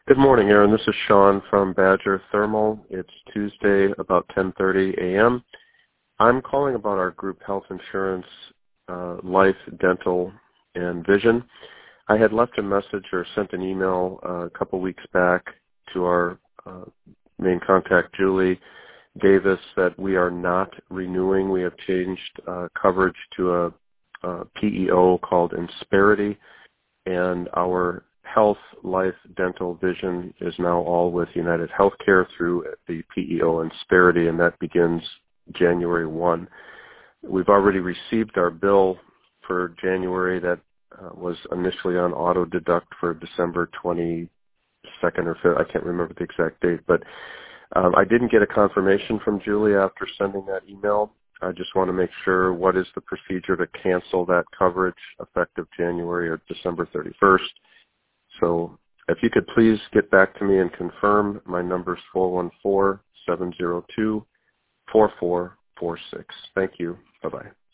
Good morning, Aaron. This is Sean from Badger Thermal. It's Tuesday, about 10:30 a.m. I'm calling about our group health insurance, life, dental, and vision. I had left a message or sent an email a couple weeks back to our main contact, Julie Davis, that we are not renewing. We have changed coverage to a PEO called Insperity, and our health, life, dental, vision is now all with United Healthcare through the PEO Insperity, and that begins January 1. We've already received our bill for January that was initially on auto deduct for December 22nd or 5th. I can't remember the exact date, but I didn't get a confirmation from Julie after sending that email. I just want to make sure, what is the procedure to cancel that coverage effective January or December 31st? So if you could please get back to me and confirm. My number is 414-702-4446. Thank you. Bye-bye.